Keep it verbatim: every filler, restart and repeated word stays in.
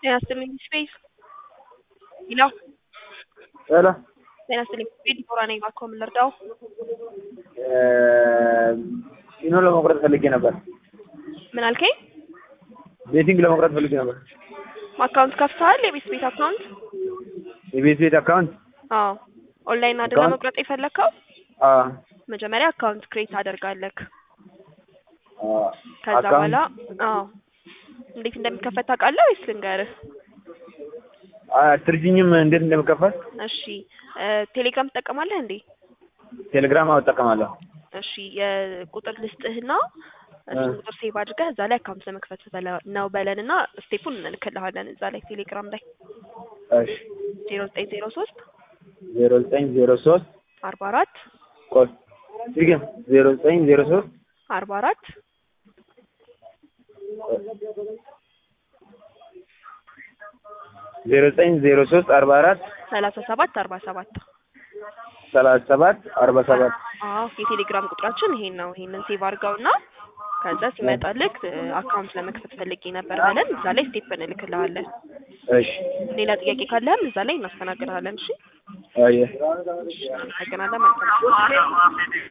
ጤና ይስጥልኝ ስፔስ ይለው ሄሎ ጤና ይስጥልኝ ስፔስ ዲቦራ ነኝ። እባክዎ ምን ልርዳው? ኢኖ ለመቁረጥ ፈልጌ ነበር። ምን አልከኝ? ቤቲንግ ለመቁረጥ ፈልጌ ነበር። አካውንት ከፍተሃል? የቤት ቤት አካውንት? የቤት ቤት አካውንት? አዎ። ኦንላይን አይደል ለመቁረጥ የፈለከው? አዎ። መጀመሪያ አካውንት ክሬት አደርጋለህ። አዎ። ከዛ በኋላ አዎ እንዴት እንደሚከፈት ታውቃለህ ወይስ ልንገርህ? አትርጂኝም እንዴት እንደምከፈት? እሺ ቴሌግራም ትጠቀማለህ እንዴ? ቴሌግራም አዎ እጠቀማለሁ። እሺ የቁጥር ልስጥህና እሱን ቁጥር ሴቭ አድርገህ እዛ ላይ አካውንት ለመክፈት ነው በለንና ስቴፑን እንልክልሃለን እዛ ላይ ቴሌግራም ላይ። እሺ ዜሮ ዘጠኝ ዜሮ ሶስት ዜሮ ዘጠኝ ዜሮ ሶስት አርባ አራት ቆይ ድገም ዜሮ ዘጠኝ ዜሮ ሶስት አርባ አራት ዜሮ ዘጠኝ ዜሮ ሶስት አርባ አራት ሰላሳ ሰባት አርባ ሰባት ሰላሳ ሰባት አርባ ሰባት አዎ የቴሌግራም ቁጥራችን ይሄን ነው። ይሄንን ሴቭ አድርገውና ከዛ ሲመጣልህ አካውንት ለመክፈት ፈልጌ ነበር በለን እዛ ላይ ስቴፕ እንልክልሃለን። እሺ ሌላ ጥያቄ ካለህም እዛ ላይ እናስተናግድሃለን። እሺ አየ አመሰግናለሁ። መልካም